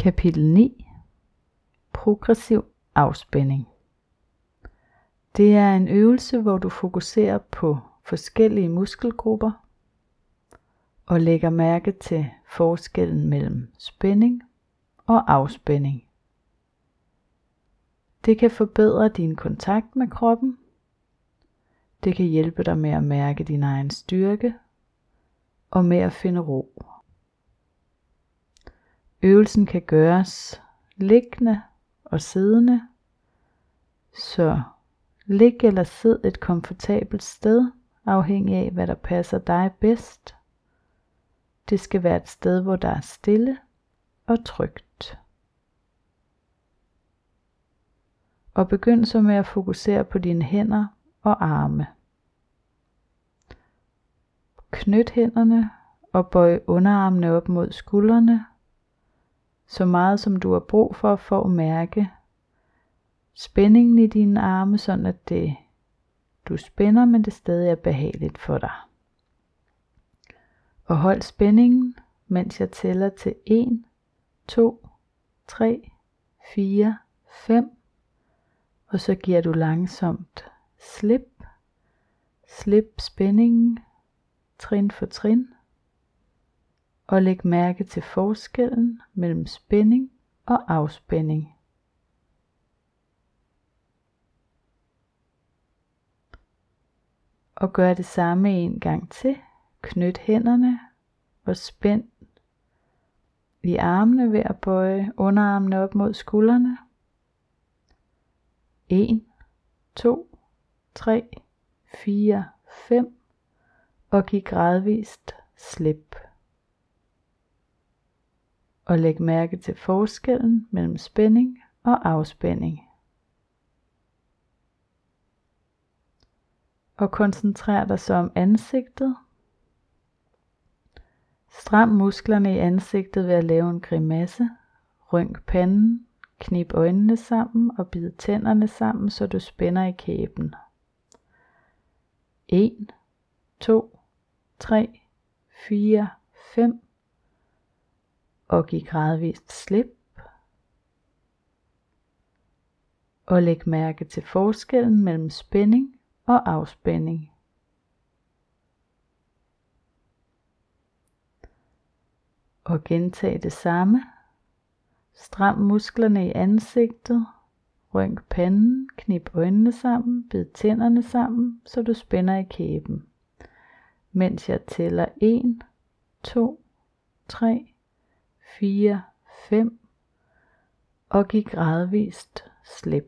Kapitel 9. Progressiv afspænding. Det er en øvelse, hvor du fokuserer på forskellige muskelgrupper og lægger mærke til forskellen mellem spænding og afspænding. Det kan forbedre din kontakt med kroppen. Det kan hjælpe dig med at mærke din egen styrke og med at finde ro. Øvelsen kan gøres liggende og siddende, så lig eller sid et komfortabelt sted, afhængig af hvad der passer dig bedst. Det skal være et sted, hvor der er stille og trygt. Og begynd så med at fokusere på dine hænder og arme. Knyt hænderne og bøj underarmene op mod skuldrene, så meget som du har brug for at mærke spændingen i dine arme, sådan at du spænder, men det stadig er behageligt for dig. Og hold spændingen, mens jeg tæller til 1, 2, 3, 4, 5, og så giver du langsomt slip. Slip spændingen, trin for trin, og læg mærke til forskellen mellem spænding og afspænding. Og gør det samme en gang til. Knyt hænderne og spænd i armene ved at bøje underarmene op mod skuldrene. 1, 2, 3, 4, 5 og giv gradvist slip. Og læg mærke til forskellen mellem spænding og afspænding. Og koncentrer dig så om ansigtet. Stram musklerne i ansigtet ved at lave en grimasse. Rynk panden, knib øjnene sammen og bid tænderne sammen, så du spænder i kæben. 1, 2, 3, 4, 5 og giv gradvist slip. Og læg mærke til forskellen mellem spænding og afspænding. Og gentag det samme. Stram musklerne i ansigtet. Rynk panden, knib øjnene sammen, bid tænderne sammen, så du spænder i kæben. Mens jeg tæller 1, 2, 3, 4, 5 og giv gradvist slip.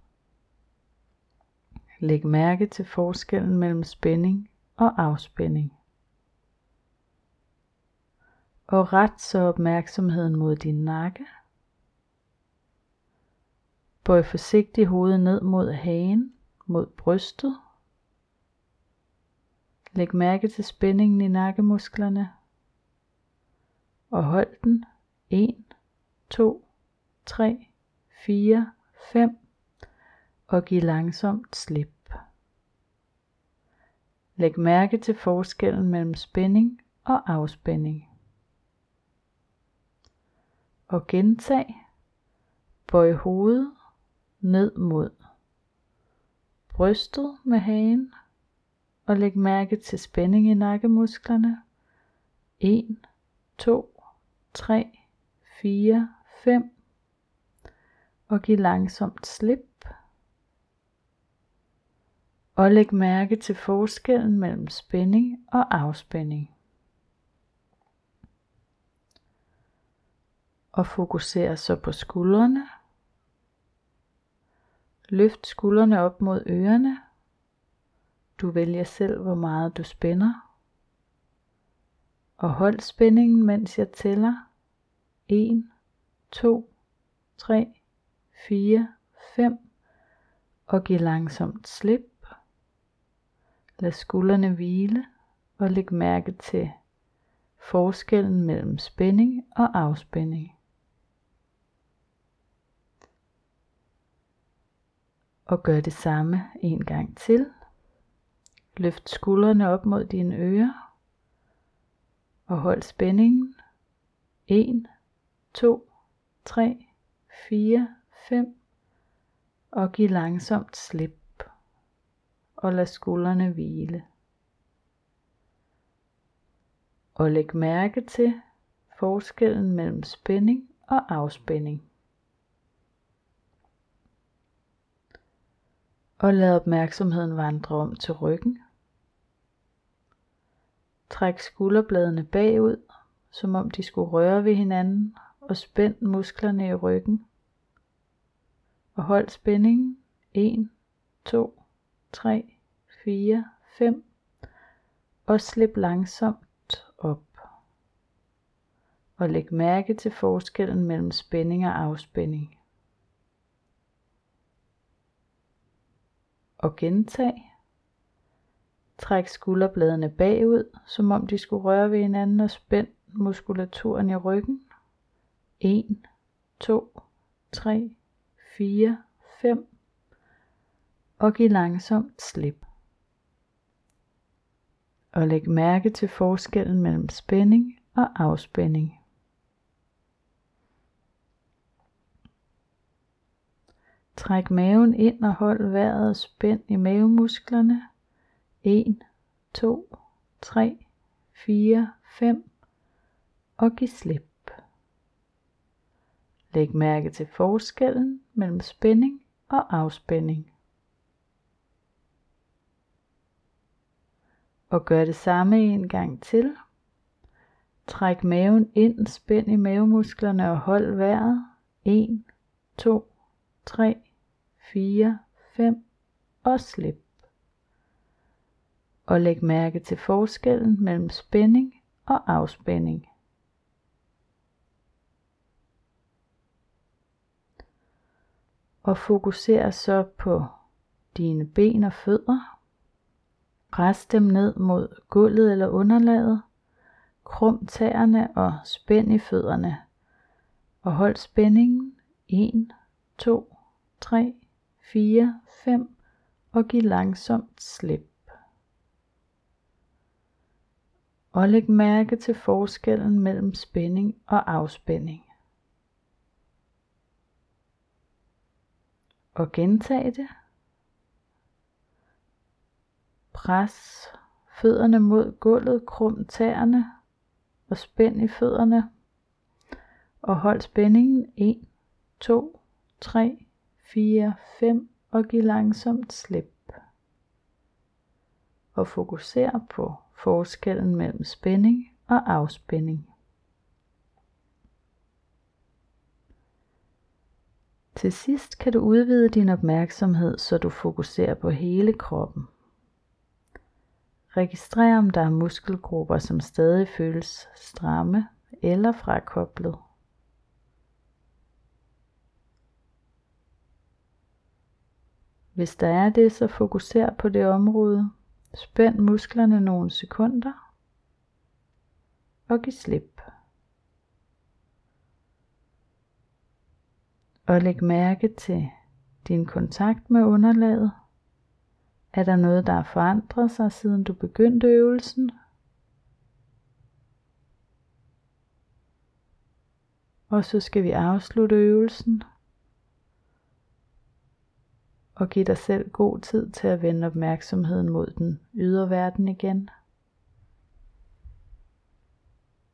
Læg mærke til forskellen mellem spænding og afspænding. Og ret så opmærksomheden mod din nakke. Bøj forsigtigt hovedet ned mod hagen, mod brystet. Læg mærke til spændingen i nakkemusklerne. Og hold den. 1, 2, 3, 4, 5 og giv langsomt slip. Læg mærke til forskellen mellem spænding og afspænding. Og gentag. Bøj hovedet ned mod brystet med hagen og læg mærke til spænding i nakkemusklerne. 1, 2, 3, 4, 5 og giv langsomt slip. Og læg mærke til forskellen mellem spænding og afspænding. Og fokuser så på skuldrene. Løft skuldrene op mod ørerne. Du vælger selv, hvor meget du spænder. Og hold spændingen, mens jeg tæller. 1, 2, 3, 4, 5 og giv langsomt slip. Lad skuldrene hvile og læg mærke til forskellen mellem spænding og afspænding. Og gør det samme en gang til. Løft skuldrene op mod dine ører og hold spændingen. 1, 2, 3, 4, 5 og giv langsomt slip og lad skuldrene hvile. Og læg mærke til forskellen mellem spænding og afspænding. Og lad opmærksomheden vandre om til ryggen. Træk skulderbladene bagud, som om de skulle røre ved hinanden, og spænd musklerne i ryggen. Og hold spændingen. 1, 2, 3, 4, 5. Og slip langsomt op. Og læg mærke til forskellen mellem spænding og afspænding. Og gentag. Træk skulderbladene bagud, som om de skulle røre ved hinanden, og spænd muskulaturen i ryggen. 1, 2, 3, 4, 5. Og giv langsomt slip. Og læg mærke til forskellen mellem spænding og afspænding. Træk maven ind og hold vejret spænd i mavemusklerne. 1, 2, 3, 4, 5 og giv slip. Læg mærke til forskellen mellem spænding og afspænding. Og gør det samme en gang til. Træk maven ind, spænd i mavemusklerne og hold vejret. 1, 2, 3, 4, 5 og slip. Og læg mærke til forskellen mellem spænding og afspænding. Og fokuser så på dine ben og fødder. Pres dem ned mod gulvet eller underlaget. Krum tæerne og spænd i fødderne. Og hold spændingen. 1, 2, 3, 4, 5 og giv langsomt slip. Og læg mærke til forskellen mellem spænding og afspænding. Og gentag det. Pres fødderne mod gulvet, krum tæerne og spænd i fødderne. Og hold spændingen. 1, 2, 3, 4, 5 og giv langsomt slip. Og fokuser på forskellen mellem spænding og afspænding. Til sidst kan du udvide din opmærksomhed, så du fokuserer på hele kroppen. Registrer om der er muskelgrupper, som stadig føles stramme eller frakoblet. Hvis der er det, så fokuser på det område. Spænd musklerne nogle sekunder og giv slip. Og læg mærke til din kontakt med underlaget. Er der noget, der har forandret sig, siden du begyndte øvelsen? Og så skal vi afslutte øvelsen. Og give dig selv god tid til at vende opmærksomheden mod den ydre verden igen.